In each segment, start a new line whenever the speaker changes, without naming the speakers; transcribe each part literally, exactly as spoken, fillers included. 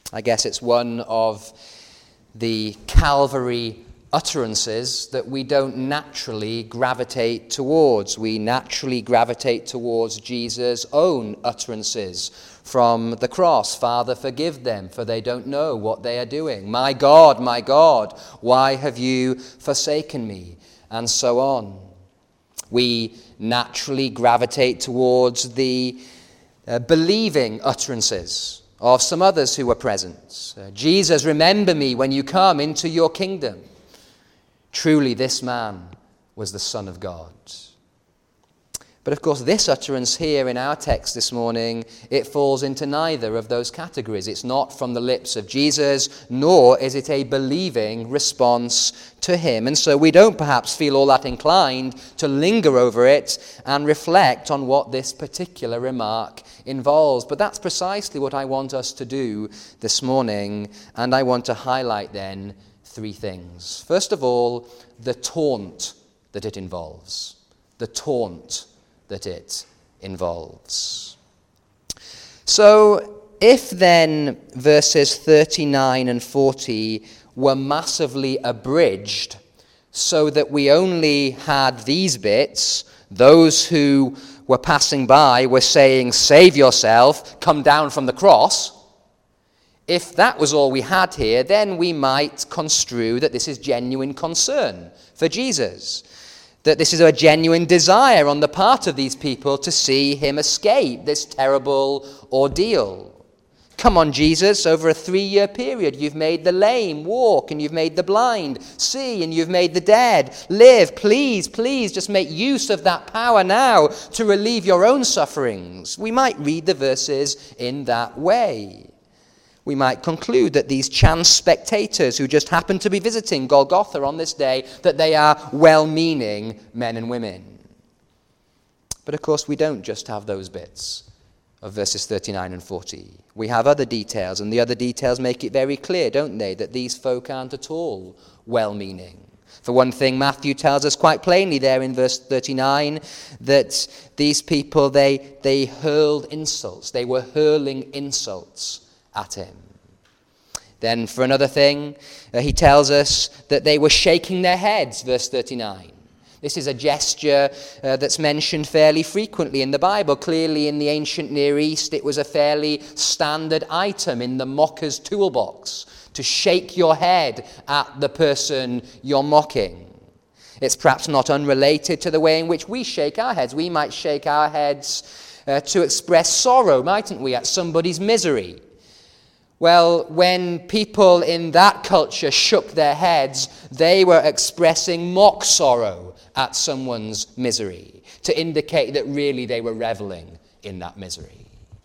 I guess it's one of the Calvary utterances that we don't naturally gravitate towards. We naturally gravitate towards Jesus' own utterances from the cross. Father, forgive them, for they don't know what they are doing. My God, my God, why have you forsaken me? And so on. We naturally gravitate towards the uh, believing utterances of some others who were present. Uh, Jesus, remember me when you come into your kingdom. Truly, this man was the Son of God. But of course, this utterance here in our text this morning, it falls into neither of those categories. It's not from the lips of Jesus, nor is it a believing response to him. And so we don't perhaps feel all that inclined to linger over it and reflect on what this particular remark involves. But that's precisely what I want us to do this morning, and I want to highlight then three things. First of all, the taunt that it involves. The taunt that it involves. So, if then verses thirty-nine and forty were massively abridged so that we only had these bits, those who were passing by were saying, save yourself, come down from the cross. If that was all we had here, then we might construe that this is genuine concern for Jesus, that this is a genuine desire on the part of these people to see him escape this terrible ordeal. Come on, Jesus, over a three-year period, you've made the lame walk, and you've made the blind see, and you've made the dead live. Please, please, just make use of that power now to relieve your own sufferings. We might read the verses in that way. We might conclude that these chance spectators who just happen to be visiting Golgotha on this day, that they are well-meaning men and women. But of course, we don't just have those bits of verses thirty-nine and forty. We have other details, and the other details make it very clear, don't they, that these folk aren't at all well-meaning. For one thing, Matthew tells us quite plainly there in verse thirty-nine that these people, they, they hurled insults. They were hurling insults at him. Then for another thing, uh, he tells us that they were shaking their heads, verse thirty-nine. This is a gesture uh, that's mentioned fairly frequently in the Bible. Clearly in the ancient Near East, it was a fairly standard item in the mocker's toolbox to shake your head at the person you're mocking. It's perhaps not unrelated to the way in which we shake our heads. We might shake our heads uh, to express sorrow, mightn't we, at somebody's misery. Well, when people in that culture shook their heads, they were expressing mock sorrow at someone's misery, to indicate that really they were reveling in that misery.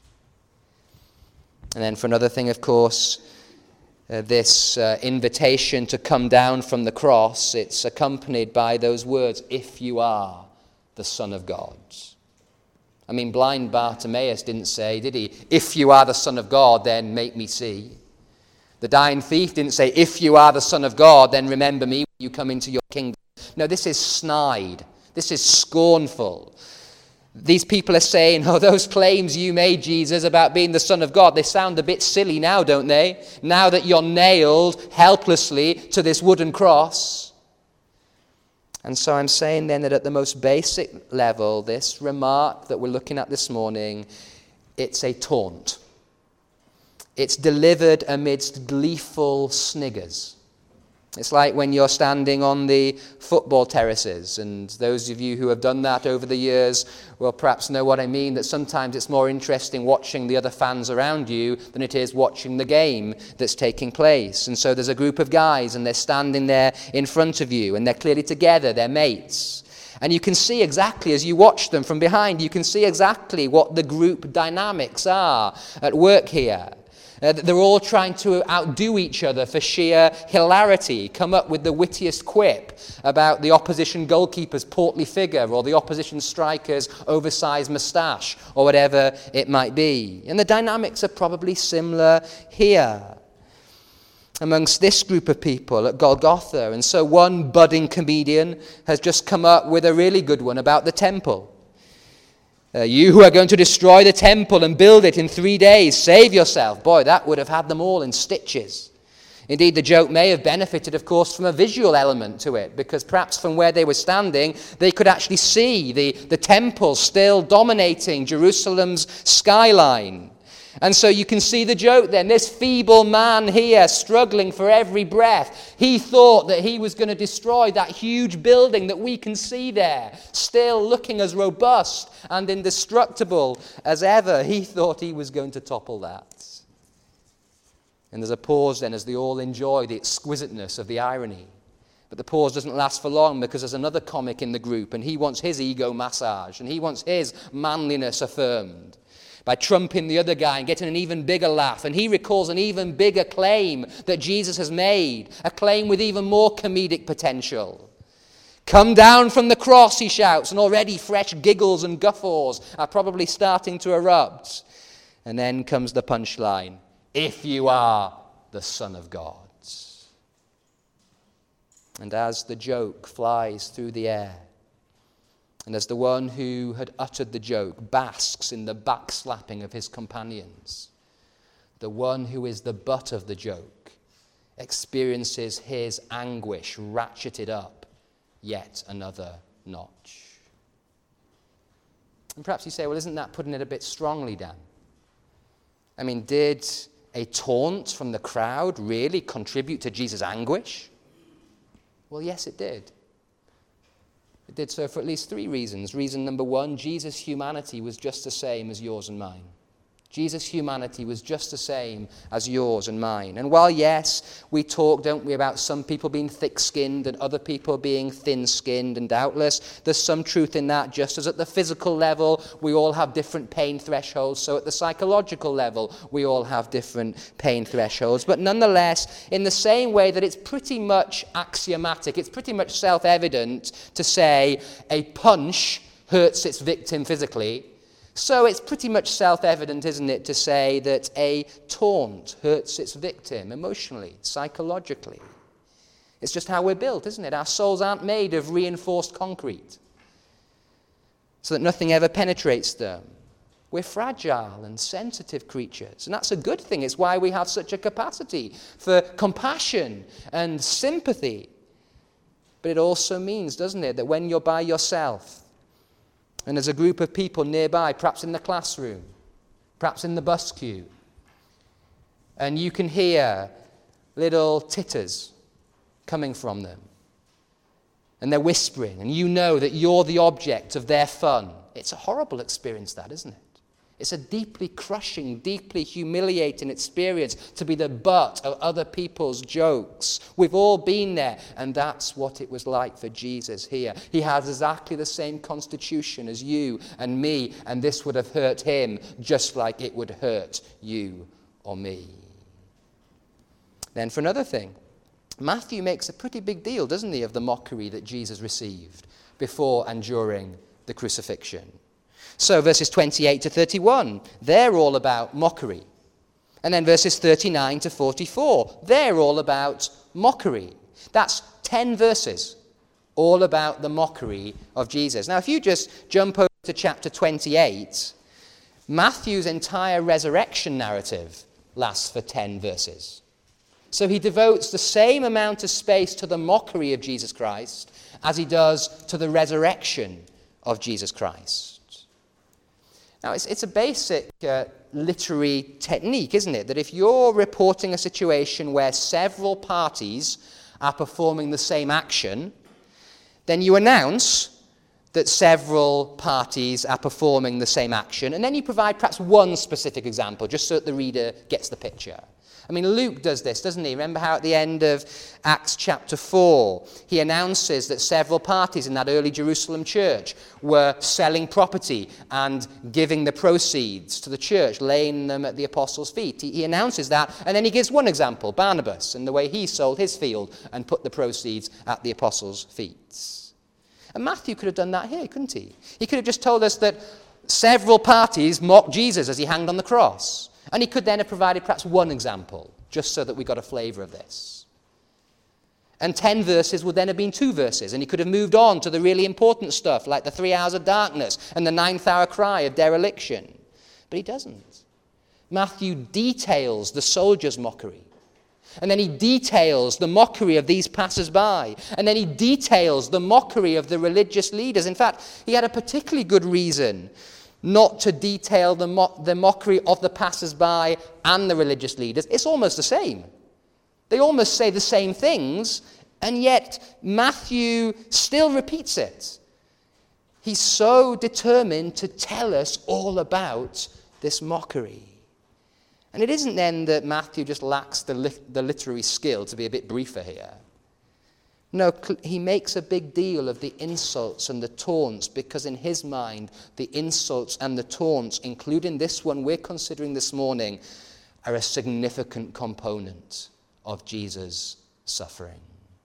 And then for another thing, of course, uh, this uh, invitation to come down from the cross, it's accompanied by those words, if you are the Son of God. I mean, blind Bartimaeus didn't say, did he, if you are the Son of God, then make me see. The dying thief didn't say, if you are the Son of God, then remember me when you come into your kingdom. No, this is snide. This is scornful. These people are saying, oh, those claims you made, Jesus, about being the Son of God, they sound a bit silly now, don't they? Now that you're nailed helplessly to this wooden cross. And so I'm saying then that at the most basic level, this remark that we're looking at this morning, it's a taunt. It's delivered amidst gleeful sniggers. It's like when you're standing on the football terraces, and those of you who have done that over the years will perhaps know what I mean, that sometimes it's more interesting watching the other fans around you than it is watching the game that's taking place. And so there's a group of guys, and they're standing there in front of you, and they're clearly together, they're mates. And you can see exactly, as you watch them from behind, you can see exactly what the group dynamics are at work here. Uh, they're all trying to outdo each other for sheer hilarity, come up with the wittiest quip about the opposition goalkeeper's portly figure or the opposition striker's oversized moustache or whatever it might be. And the dynamics are probably similar here amongst this group of people at Golgotha. And so one budding comedian has just come up with a really good one about the temple. Uh, you who are going to destroy the temple and build it in three days, save yourself. Boy, that would have had them all in stitches. Indeed, the joke may have benefited, of course, from a visual element to it, because perhaps from where they were standing, they could actually see the, the temple still dominating Jerusalem's skyline. And so you can see the joke then. This feeble man here, struggling for every breath, he thought that he was going to destroy that huge building that we can see there, still looking as robust and indestructible as ever. He thought he was going to topple that. And there's a pause then as they all enjoy the exquisiteness of the irony. But the pause doesn't last for long, because there's another comic in the group, and he wants his ego massaged, and he wants his manliness affirmed by trumping the other guy and getting an even bigger laugh. And he recalls an even bigger claim that Jesus has made, a claim with even more comedic potential. Come down from the cross, he shouts, and already fresh giggles and guffaws are probably starting to erupt. And then comes the punchline, if you are the Son of God. And as the joke flies through the air, and as the one who had uttered the joke basks in the backslapping of his companions, the one who is the butt of the joke experiences his anguish ratcheted up yet another notch. And perhaps you say, well, isn't that putting it a bit strongly, Dan? I mean, did a taunt from the crowd really contribute to Jesus' anguish? Well, yes, it did. It did so for at least three reasons. Reason number one, Jesus' humanity was just the same as yours and mine. Jesus' humanity was just the same as yours and mine. And while, yes, we talk, don't we, about some people being thick-skinned and other people being thin-skinned, and doubtless there's some truth in that, just as at the physical level we all have different pain thresholds, so at the psychological level we all have different pain thresholds. But nonetheless, in the same way that it's pretty much axiomatic, it's pretty much self-evident to say a punch hurts its victim physically, so it's pretty much self-evident, isn't it, to say that a taunt hurts its victim emotionally, psychologically. It's just how we're built, isn't it? Our souls aren't made of reinforced concrete so that nothing ever penetrates them. We're fragile and sensitive creatures, and that's a good thing. It's why we have such a capacity for compassion and sympathy. But it also means, doesn't it, that when you're by yourself, and there's a group of people nearby, perhaps in the classroom, perhaps in the bus queue, and you can hear little titters coming from them, and they're whispering, and you know that you're the object of their fun. It's a horrible experience, that, isn't it? It's a deeply crushing, deeply humiliating experience to be the butt of other people's jokes. We've all been there, and that's what it was like for Jesus here. He has exactly the same constitution as you and me, and this would have hurt him just like it would hurt you or me. Then for another thing, Matthew makes a pretty big deal, doesn't he, of the mockery that Jesus received before and during the crucifixion. So verses twenty-eight to thirty-one, they're all about mockery. And then verses thirty-nine to forty-four, they're all about mockery. That's ten verses, all about the mockery of Jesus. Now, if you just jump over to chapter twenty-eight, Matthew's entire resurrection narrative lasts for ten verses. So he devotes the same amount of space to the mockery of Jesus Christ as he does to the resurrection of Jesus Christ. Now, it's, it's a basic uh, literary technique, isn't it? That if you're reporting a situation where several parties are performing the same action, then you announce that several parties are performing the same action, and then you provide perhaps one specific example, just so that the reader gets the picture. I mean, Luke does this, doesn't he? Remember how at the end of Acts chapter four, he announces that several parties in that early Jerusalem church were selling property and giving the proceeds to the church, laying them at the apostles' feet. He, he announces that, and then he gives one example, Barnabas, and the way he sold his field and put the proceeds at the apostles' feet. And Matthew could have done that here, couldn't he? He could have just told us that several parties mocked Jesus as he hanged on the cross. And he could then have provided perhaps one example, just so that we got a flavor of this. And ten verses would then have been two verses, and he could have moved on to the really important stuff, like the three hours of darkness and the ninth hour cry of dereliction. But he doesn't. Matthew details the soldiers' mockery. And then he details the mockery of these passers-by. And then he details the mockery of the religious leaders. In fact, he had a particularly good reason not to detail the, mo- the mockery of the passers-by and the religious leaders. It's almost the same. They almost say the same things, and yet Matthew still repeats it. He's so determined to tell us all about this mockery. And it isn't then that Matthew just lacks the, li- the literary skill to be a bit briefer here. No, cl- he makes a big deal of the insults and the taunts because in his mind, the insults and the taunts, including this one we're considering this morning, are a significant component of Jesus' suffering.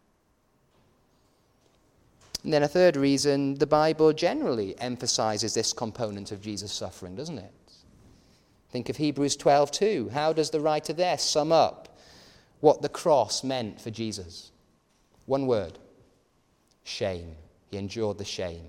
And then a third reason, the Bible generally emphasizes this component of Jesus' suffering, doesn't it? Think of Hebrews twelve two. How does the writer there sum up what the cross meant for Jesus? One word: shame. He endured the shame.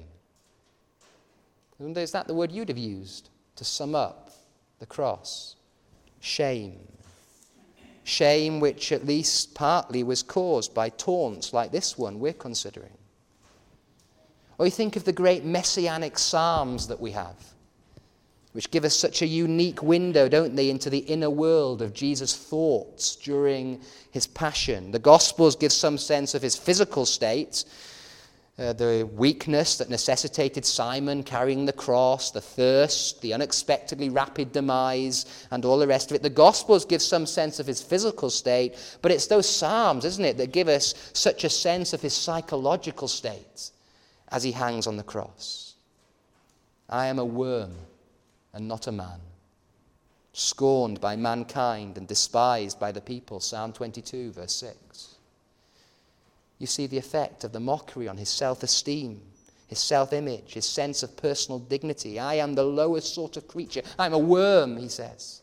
Is that the word you'd have used to sum up the cross? Shame. Shame which at least partly was caused by taunts like this one we're considering. Or you think of the great messianic psalms that we have, which give us such a unique window, don't they, into the inner world of Jesus' thoughts during his passion. The Gospels give some sense of his physical state, uh, the weakness that necessitated Simon carrying the cross, the thirst, the unexpectedly rapid demise, and all the rest of it. The Gospels give some sense of his physical state, but it's those Psalms, isn't it, that give us such a sense of his psychological state as he hangs on the cross. I am a worm and not a man, scorned by mankind and despised by the people. Psalm twenty-two, verse six. You see the effect of the mockery on his self-esteem, his self-image, his sense of personal dignity. I am the lowest sort of creature. I'm a worm, he says.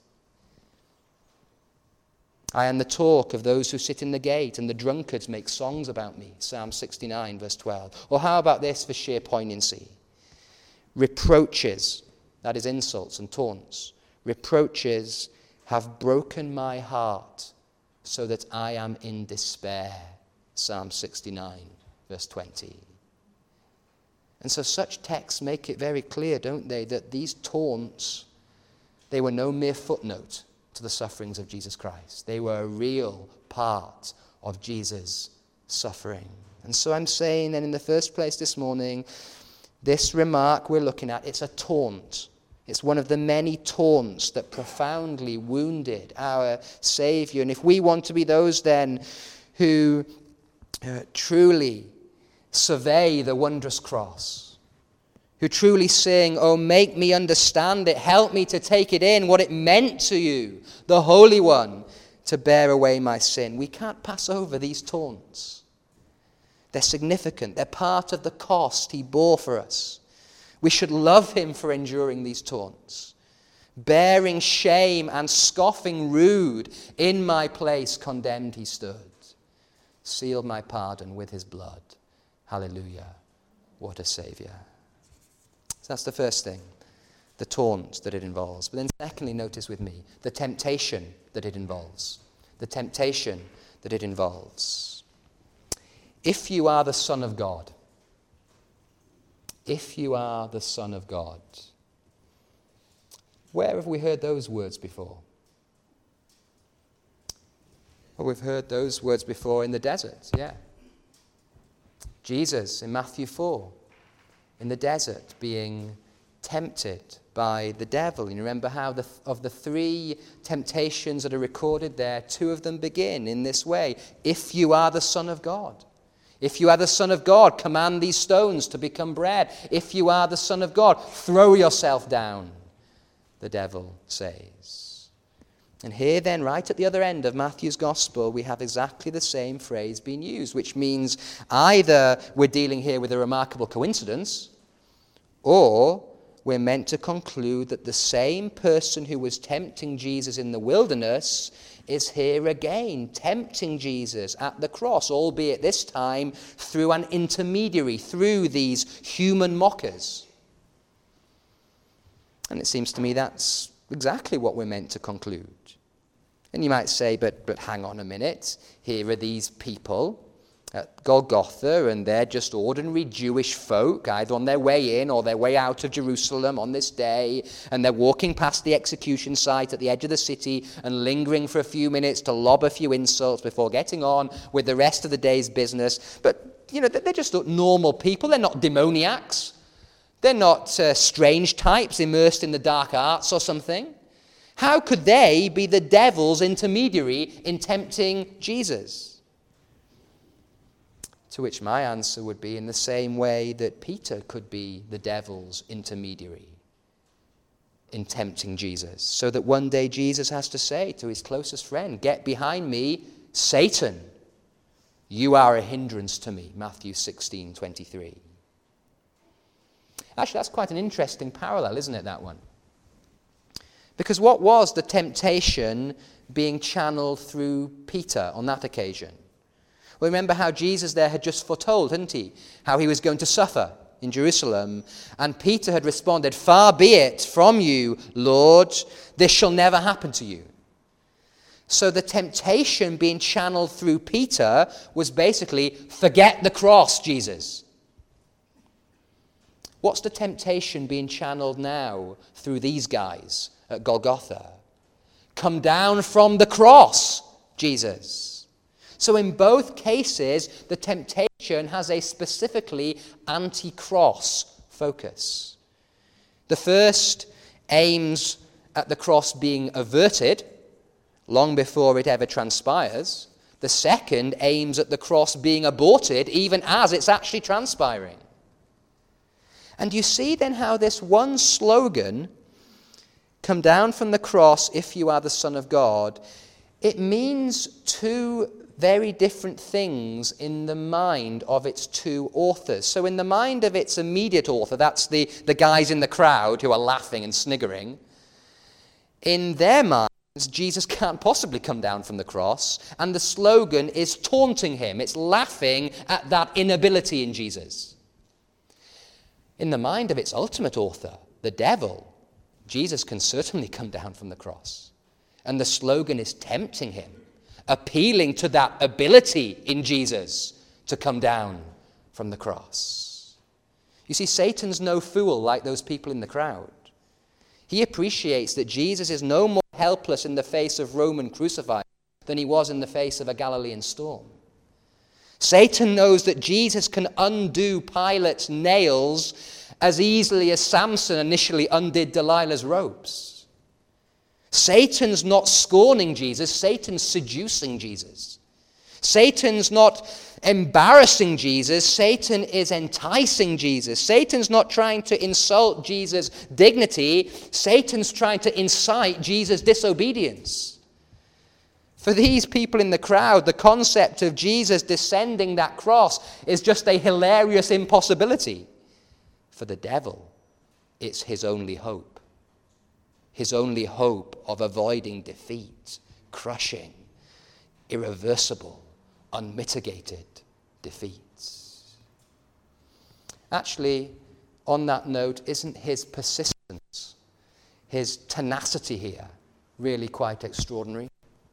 I am the talk of those who sit in the gate, and the drunkards make songs about me. Psalm sixty-nine, verse twelve. Or how about this for sheer poignancy? Reproaches, that is insults and taunts. Reproaches have broken my heart so that I am in despair. Psalm sixty-nine, verse twenty. And so such texts make it very clear, don't they, that these taunts, they were no mere footnote to the sufferings of Jesus Christ. They were a real part of Jesus' suffering. And so I'm saying that in the first place this morning, this remark we're looking at, it's a taunt. It's one of the many taunts that profoundly wounded our Savior. And if we want to be those then who uh, truly survey the wondrous cross, who truly sing, oh, make me understand it, help me to take it in, what it meant to you, the Holy One, to bear away my sin, we can't pass over these taunts. They're significant. They're part of the cost he bore for us. We should love him for enduring these taunts, bearing shame and scoffing rude. In my place condemned he stood, sealed my pardon with his blood. Hallelujah. What a Savior. So that's the first thing, the taunt that it involves. But then secondly, notice with me, the temptation that it involves. The temptation that it involves. If you are the Son of God, if you are the Son of God. Where have we heard those words before? Well, we've heard those words before in the desert, yeah. Jesus in Matthew four, in the desert, being tempted by the devil. You remember how the, of the three temptations that are recorded there, two of them begin in this way. If you are the Son of God. If you are the Son of God, command these stones to become bread. If you are the Son of God, throw yourself down, the devil says. And here then, right at the other end of Matthew's Gospel, we have exactly the same phrase being used, which means either we're dealing here with a remarkable coincidence, or we're meant to conclude that the same person who was tempting Jesus in the wilderness is here again, tempting Jesus at the cross, albeit this time through an intermediary, through these human mockers. And it seems to me that's exactly what we're meant to conclude. And you might say, but, but hang on a minute, here are these people at Golgotha, and they're just ordinary Jewish folk, either on their way in or their way out of Jerusalem on this day, and they're walking past the execution site at the edge of the city and lingering for a few minutes to lob a few insults before getting on with the rest of the day's business. But, you know, they're just normal people. They're not demoniacs. They're not uh, strange types immersed in the dark arts or something. How could they be the devil's intermediary in tempting Jesus? To which my answer would be, in the same way that Peter could be the devil's intermediary in tempting Jesus, so that one day Jesus has to say to his closest friend, "Get behind me, Satan. You are a hindrance to me," Matthew sixteen twenty-three. Actually, that's quite an interesting parallel, isn't it, that one? Because what was the temptation being channeled through Peter on that occasion? Well, remember how Jesus there had just foretold, hadn't he? How he was going to suffer in Jerusalem. And Peter had responded, "Far be it from you, Lord, this shall never happen to you." So the temptation being channeled through Peter was basically, forget the cross, Jesus. What's the temptation being channeled now through these guys at Golgotha? Come down from the cross, Jesus. So in both cases, the temptation has a specifically anti-cross focus. The first aims at the cross being averted long before it ever transpires. The second aims at the cross being aborted even as it's actually transpiring. And you see then how this one slogan, "Come down from the cross if you are the Son of God," it means two very different things in the mind of its two authors. So in the mind of its immediate author, that's the, the guys in the crowd who are laughing and sniggering, in their minds, Jesus can't possibly come down from the cross, and the slogan is taunting him. It's laughing at that inability in Jesus. In the mind of its ultimate author, the devil, Jesus can certainly come down from the cross, and the slogan is tempting him, appealing to that ability in Jesus to come down from the cross. You see, Satan's no fool like those people in the crowd. He appreciates that Jesus is no more helpless in the face of Roman crucifixion than he was in the face of a Galilean storm. Satan knows that Jesus can undo Pilate's nails as easily as Samson initially undid Delilah's ropes. Satan's not scorning Jesus, Satan's seducing Jesus. Satan's not embarrassing Jesus, Satan is enticing Jesus. Satan's not trying to insult Jesus' dignity, Satan's trying to incite Jesus' disobedience. For these people in the crowd, the concept of Jesus descending that cross is just a hilarious impossibility. For the devil, it's his only hope. His only hope of avoiding defeat, crushing, irreversible, unmitigated defeats. Actually, on that note, isn't his persistence, his tenacity here, really quite extraordinary?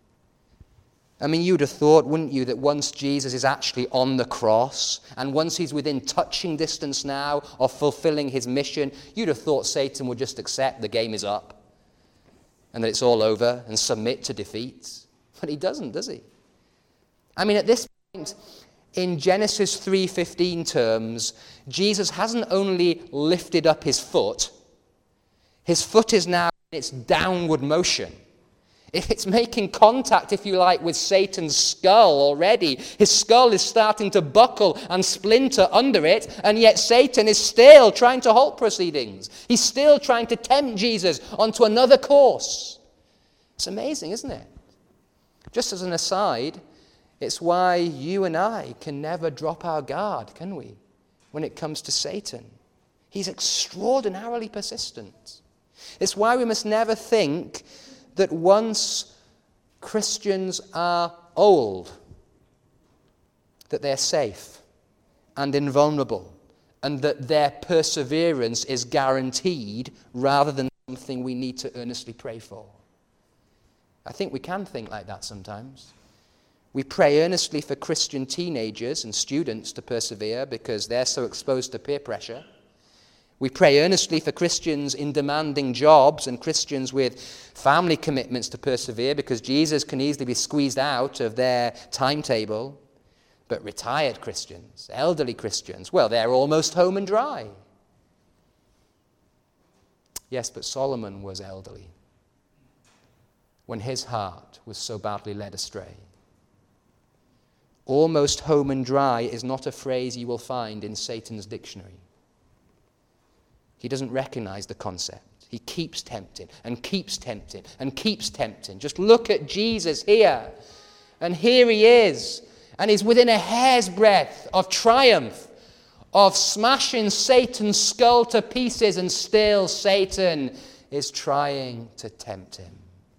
I mean, you'd have thought, wouldn't you, that once Jesus is actually on the cross, and once he's within touching distance now of fulfilling his mission, you'd have thought Satan would just accept the game is up, and that it's all over, and submit to defeat. But he doesn't, does he? I mean, at this point, in Genesis three fifteen terms, Jesus hasn't only lifted up his foot, his foot is now in its downward motion. It's making contact, if you like, with Satan's skull already. His skull is starting to buckle and splinter under it, and yet Satan is still trying to halt proceedings. He's still trying to tempt Jesus onto another course. It's amazing, isn't it? Just as an aside, it's why you and I can never drop our guard, can we, when it comes to Satan? He's extraordinarily persistent. It's why we must never think that once Christians are old, that they're safe and invulnerable, and that their perseverance is guaranteed rather than something we need to earnestly pray for. I think we can think like that sometimes. We pray earnestly for Christian teenagers and students to persevere because they're so exposed to peer pressure. We pray earnestly for Christians in demanding jobs and Christians with family commitments to persevere because Jesus can easily be squeezed out of their timetable. But retired Christians, elderly Christians, well, they're almost home and dry. Yes, but Solomon was elderly when his heart was so badly led astray. Almost home and dry is not a phrase you will find in Satan's dictionary. He doesn't recognize the concept. He keeps tempting and keeps tempting and keeps tempting. Just look at Jesus here. And here he is. And he's within a hair's breadth of triumph, of smashing Satan's skull to pieces, and still Satan is trying to tempt him.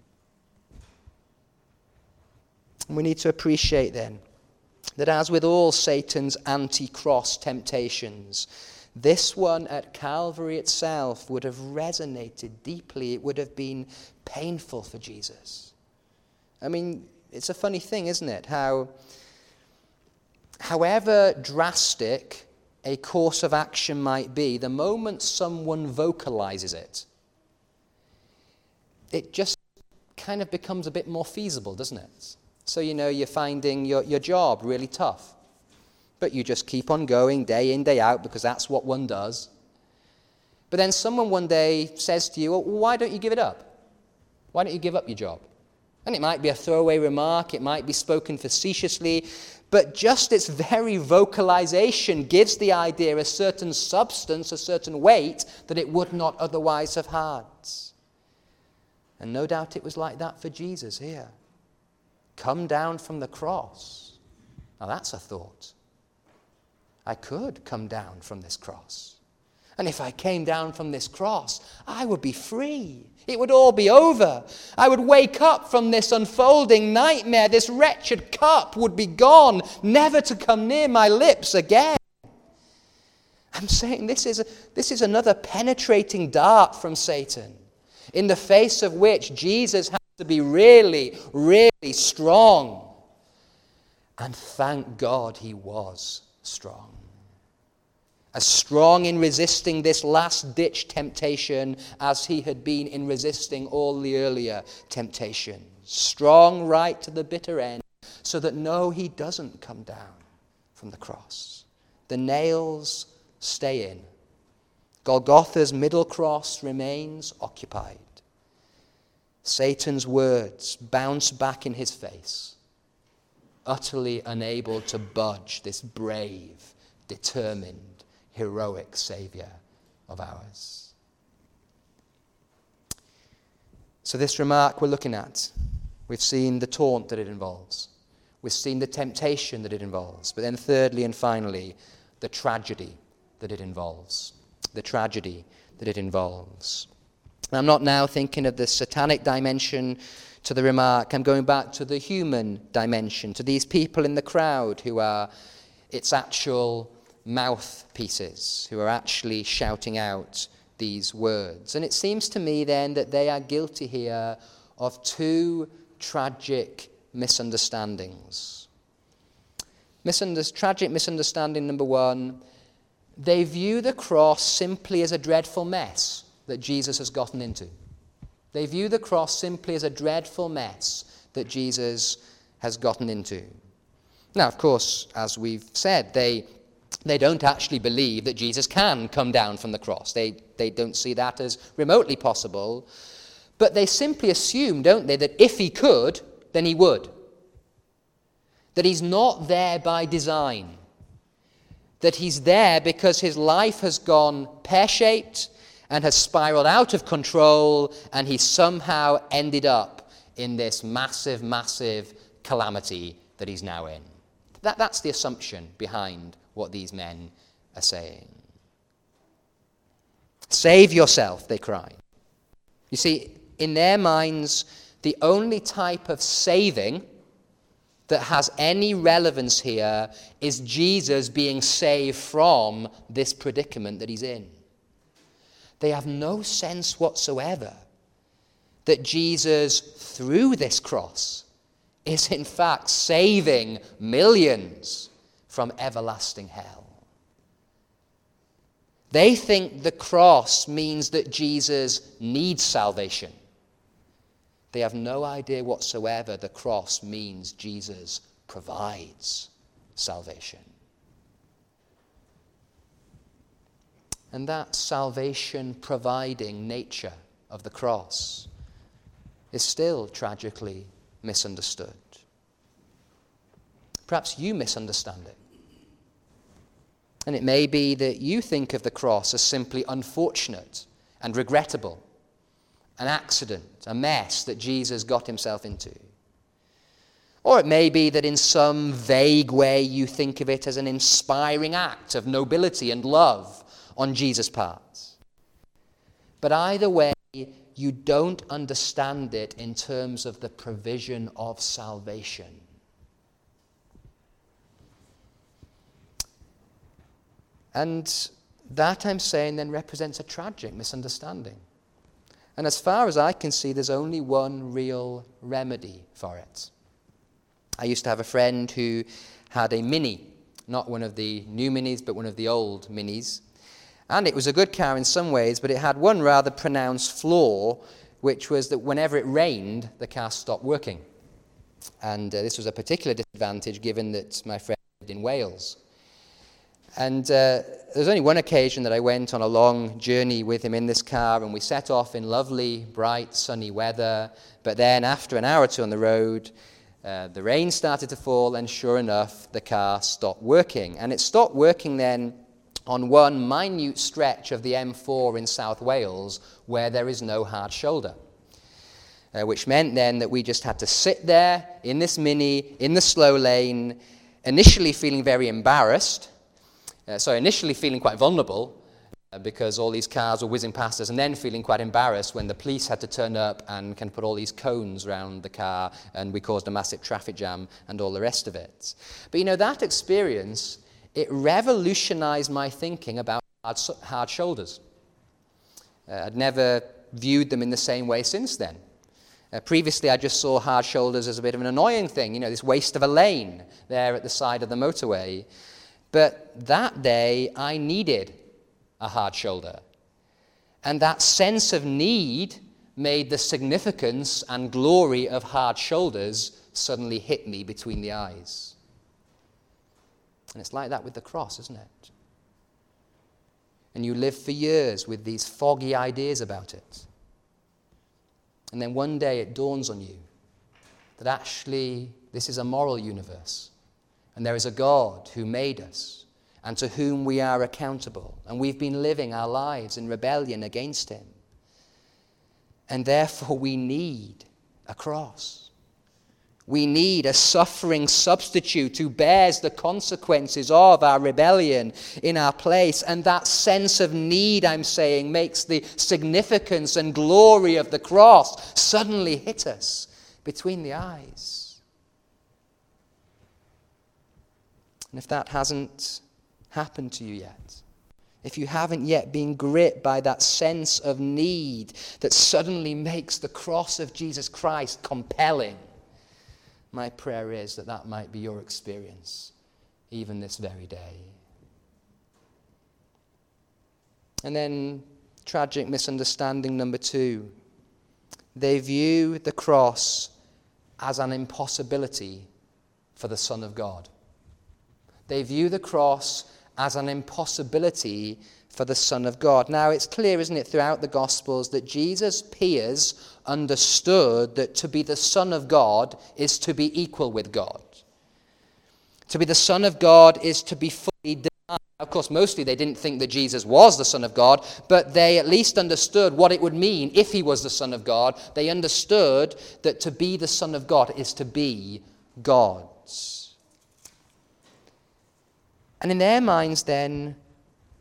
And we need to appreciate then that as with all Satan's anti-cross temptations, this one at Calvary itself would have resonated deeply. It would have been painful for Jesus. I mean, it's a funny thing, isn't it? How, however drastic a course of action might be, the moment someone vocalizes it, it just kind of becomes a bit more feasible, doesn't it? So, you know, you're finding your, your job really tough. But you just keep on going day in, day out, because that's what one does. But then someone one day says to you, well, why don't you give it up? Why don't you give up your job? And it might be a throwaway remark, it might be spoken facetiously, but just its very vocalization gives the idea a certain substance, a certain weight that it would not otherwise have had. And no doubt it was like that for Jesus here. Come down from the cross. Now that's a thought. I could come down from this cross. And if I came down from this cross, I would be free. It would all be over. I would wake up from this unfolding nightmare. This wretched cup would be gone, never to come near my lips again. I'm saying this is, a, this is another penetrating dart from Satan, in the face of which Jesus has to be really, really strong. And thank God he was strong. As strong in resisting this last-ditch temptation as he had been in resisting all the earlier temptations. Strong right to the bitter end, so that no, he doesn't come down from the cross. The nails stay in. Golgotha's middle cross remains occupied. Satan's words bounce back in his face, utterly unable to budge this brave, determined, heroic Savior of ours. So this remark we're looking at, we've seen the taunt that it involves. We've seen the temptation that it involves. But then thirdly and finally, the tragedy that it involves. The tragedy that it involves. And I'm not now thinking of the satanic dimension to the remark. I'm going back to the human dimension, to these people in the crowd who are its actual mouthpieces, who are actually shouting out these words. And it seems to me then that they are guilty here of two tragic misunderstandings. Misunder- tragic misunderstanding number one, they view the cross simply as a dreadful mess that Jesus has gotten into. They view the cross simply as a dreadful mess that Jesus has gotten into. Now, of course, as we've said, they They don't actually believe that Jesus can come down from the cross. They, they don't see that as remotely possible. But they simply assume, don't they, that if he could, then he would. That he's not there by design. That he's there because his life has gone pear-shaped and has spiraled out of control, and he somehow ended up in this massive, massive calamity that he's now in. That, that's the assumption behind what these men are saying. Save yourself, they cry. You see, in their minds, the only type of saving that has any relevance here is Jesus being saved from this predicament that he's in. They have no sense whatsoever that Jesus, through this cross, is in fact saving millions from everlasting hell. They think the cross means that Jesus needs salvation. They have no idea whatsoever the cross means Jesus provides salvation. And that salvation-providing nature of the cross is still tragically misunderstood. Perhaps you misunderstand it. And it may be that you think of the cross as simply unfortunate and regrettable, an accident, a mess that Jesus got himself into. Or it may be that in some vague way you think of it as an inspiring act of nobility and love on Jesus' part. But either way, you don't understand it in terms of the provision of salvation. And that, I'm saying, then represents a tragic misunderstanding. And as far as I can see, there's only one real remedy for it. I used to have a friend who had a Mini, not one of the new Minis, but one of the old Minis. And it was a good car in some ways, but it had one rather pronounced flaw, which was that whenever it rained, the car stopped working. And uh, this was a particular disadvantage given that my friend lived in Wales. And uh, there was only one occasion that I went on a long journey with him in this car, and we set off in lovely, bright, sunny weather. But then after an hour or two on the road, uh, the rain started to fall, and sure enough, the car stopped working. And it stopped working then on one minute stretch of the M four in South Wales where there is no hard shoulder. Uh, which meant then that we just had to sit there in this Mini, in the slow lane, initially feeling very embarrassed. Uh, so initially feeling quite vulnerable uh, because all these cars were whizzing past us, and then feeling quite embarrassed when the police had to turn up and can put all these cones around the car, and we caused a massive traffic jam and all the rest of it. But you know, that experience, it revolutionized my thinking about hard, hard shoulders. Uh, I'd never viewed them in the same way since then. Uh, previously, I just saw hard shoulders as a bit of an annoying thing, you know, this waste of a lane there at the side of the motorway. But that day, I needed a hard shoulder. And that sense of need made the significance and glory of hard shoulders suddenly hit me between the eyes. And it's like that with the cross, isn't it? And you live for years with these foggy ideas about it. And then one day it dawns on you that actually this is a moral universe. And there is a God who made us and to whom we are accountable. And we've been living our lives in rebellion against him. And therefore we need a cross. We need a suffering substitute who bears the consequences of our rebellion in our place. And that sense of need, I'm saying, makes the significance and glory of the cross suddenly hit us between the eyes. And if that hasn't happened to you yet, if you haven't yet been gripped by that sense of need that suddenly makes the cross of Jesus Christ compelling, my prayer is that that might be your experience even this very day. And then tragic misunderstanding number two. They view the cross as an impossibility for the Son of God. They view the cross as an impossibility for the Son of God. Now, it's clear, isn't it, throughout the Gospels that Jesus' peers understood that to be the Son of God is to be equal with God. To be the Son of God is to be fully divine. Of course, mostly they didn't think that Jesus was the Son of God, but they at least understood what it would mean if he was the Son of God. They understood that to be the Son of God is to be God's. And in their minds then,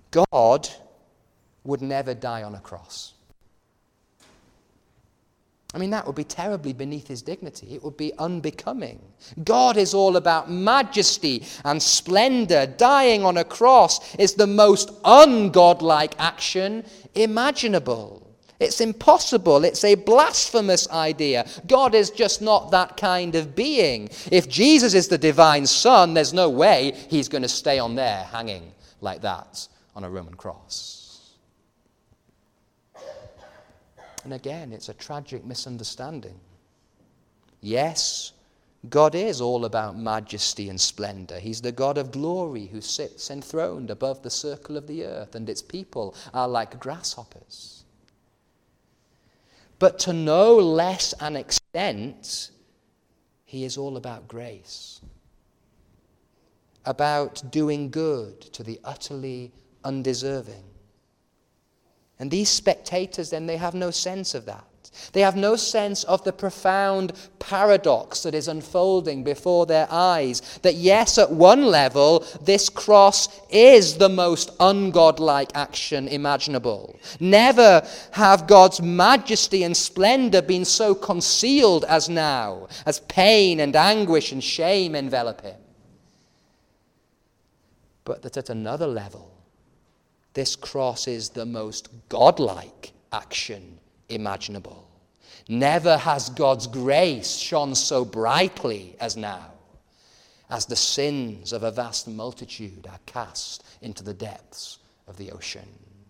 God would never die on a cross. I mean, that would be terribly beneath his dignity. It would be unbecoming. God is all about majesty and splendor. Dying on a cross is the most ungodlike action imaginable. It's impossible. It's a blasphemous idea. God is just not that kind of being. If Jesus is the divine Son, there's no way he's going to stay on there hanging like that on a Roman cross. And again, it's a tragic misunderstanding. Yes, God is all about majesty and splendor. He's the God of glory who sits enthroned above the circle of the earth, and its people are like grasshoppers. But to no less an extent, he is all about grace, about doing good to the utterly undeserving. And these spectators, then, they have no sense of that. They have no sense of the profound paradox that is unfolding before their eyes. That yes, at one level, this cross is the most ungodlike action imaginable. Never have God's majesty and splendor been so concealed as now, as pain and anguish and shame envelop him. But that at another level, this cross is the most godlike action imaginable. Never has God's grace shone so brightly as now, as the sins of a vast multitude are cast into the depths of the ocean.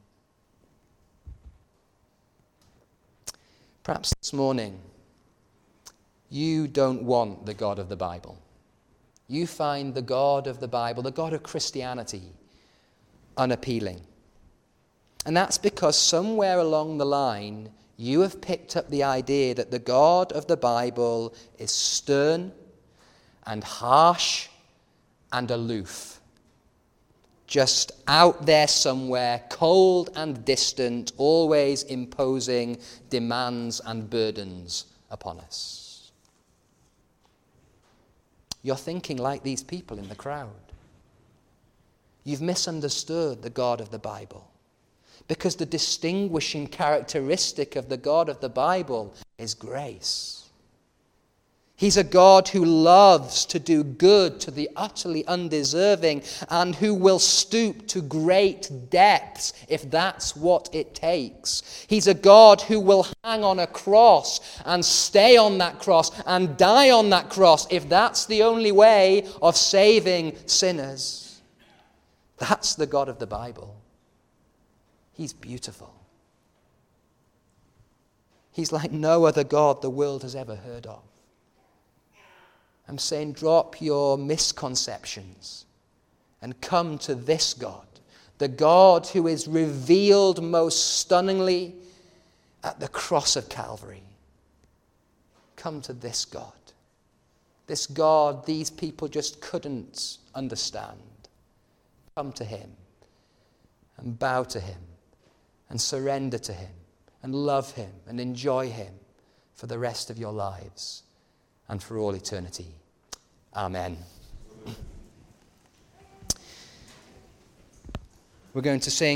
Perhaps this morning, you don't want the God of the Bible. You find the God of the Bible, the God of Christianity, unappealing. And that's because somewhere along the line, you have picked up the idea that the God of the Bible is stern and harsh and aloof. Just out there somewhere, cold and distant, always imposing demands and burdens upon us. You're thinking like these people in the crowd. You've misunderstood the God of the Bible. Because the distinguishing characteristic of the God of the Bible is grace. He's a God who loves to do good to the utterly undeserving and who will stoop to great depths if that's what it takes. He's a God who will hang on a cross and stay on that cross and die on that cross if that's the only way of saving sinners. That's the God of the Bible. He's beautiful. He's like no other God the world has ever heard of. I'm saying drop your misconceptions and come to this God, the God who is revealed most stunningly at the cross of Calvary. Come to this God. This God these people just couldn't understand. Come to him and bow to him. And surrender to him, and love him, and enjoy him for the rest of your lives and for all eternity. Amen. We're going to sing